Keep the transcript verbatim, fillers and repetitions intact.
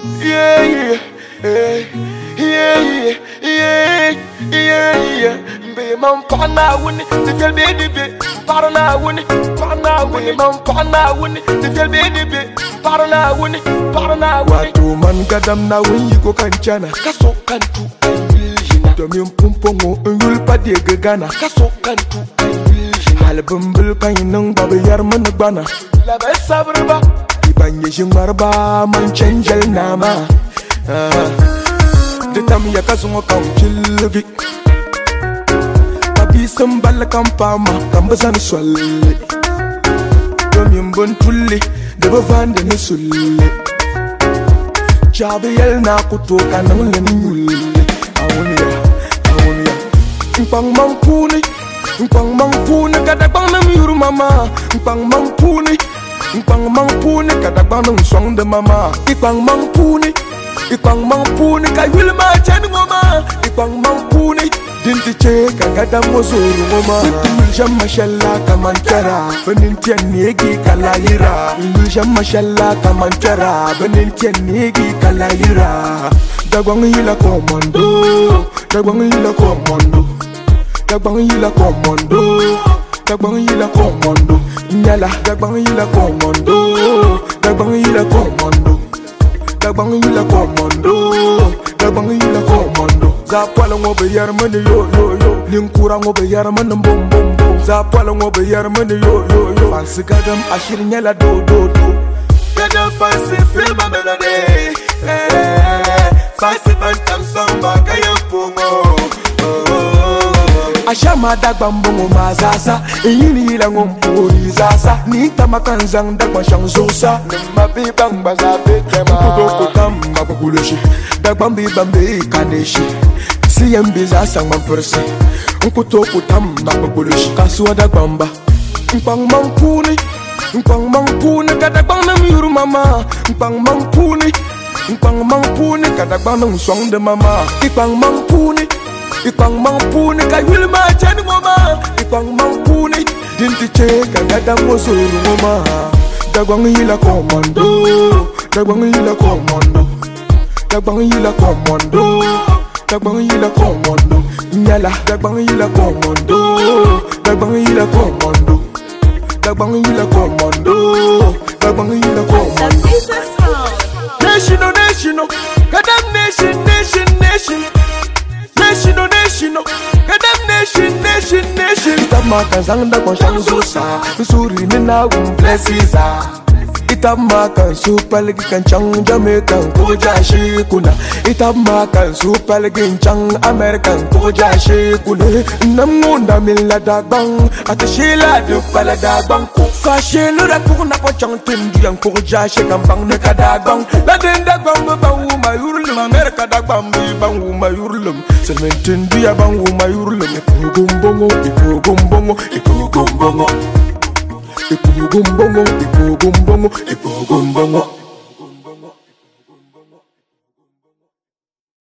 Yeah, yeah, yeah, yeah, yeah, yeah, yeah. Be man pana wuni, the girl be the be. Parana wuni, parana wuni, man pana wuni, the girl be the be. Parana wuni, parana wuni. Watu man gadam na wuni ko kanchana. Kaso kantu ayilina. Domin pumpongo ngul pa de gana. Kaso kantu ayilina. Halbumbul kainung babu yar man bana. La be sabrba. Ibanye jingmarba man chanjal nama. De tam ya kasungo kauchilgi. Papi sambal kampama kambazan swale. Domin bon tulli de bavande ne sulle. Jabe yel na kutoka nang lenulle. Awunia, awunia. Mpang mangpuni, mpang mangpuni kada bang na miru mama. Mpang mangpuni, mpang mangpuni kada bang na song de mama. Ipang mangpuni, ipang mangpuni kay wilma chan mama. Ipang mangpuni. Dinti cheka kada mozuru mama. Illusion mashallah kamantara. Benintian negi kalayira. Illusion mashallah kamantara. Benintian negi kalayira. Dagwang yila komando. Dagwang yila komando. Dagwang yila komando. Dagwang yila komando. Nyala dagwang yila komando. Dagwang yila komando. Dagwang yila komando. Dagwang yila komando. Zapala ngobe yar mani yo yo yo. Ninkura ngobe yar mani bom bom bom. Zapala ngobe yar mani yo yo yo. Fancy gadam ashir nyala do do do. Gadam fancy film a melody. Fancy bantam samba kaya pungo. Ashama dagbambongo mazasa. Yini ila ngompuri zasa. Nita makanzang dagba shang zosa. Nima bibang baza bekema. Kutoko kama kukuleshi. Dagbambi bambi kaneshi. Si yembiza sang mampersi. Nkutoko tamba kukuleshi. Kasua dagbamba. Mpang mangpuni. Mpang mangpuni kadagbang na miru mama. Mpang mangpuni. Mpang mangpuni kadagbang na swang de mama. Ipang mangpuni. Ipang mangpuni kay wilma chan mama. Ipang mangpuni. Dinti cheka kada mozuru mama. Dagwang yila komando. Dagwang yila komando. Dagwang yila komando. Dagwang yila komando. Nyala dagwang yila komando. Dagwang yila komando. Dagwang yila komando. Dagwang yila komando. National, national, kadam nation, nation, nation. National, national, kadam nation, nation, nation. Itamaka zanga kwa shangzusa, usuri nina umblesiza. Itamaka supaligi kanchang Jamaican koja shikuna. Itamaka supaligi chang American koja shikuna. Namunda mila dagbang, atashila dupala dagbang. Fashilu da kuna kwa chang tindu yang koja shikambang neka dagbang. La den dagbang bang uma yurlum America dagbang bang uma yurlum. Sementin dia bang uma yurlum. Iku gumbongo, iku gumbongo, iku gumbongo. Iku gumbongo, iku gumbongo, iku gumbongo.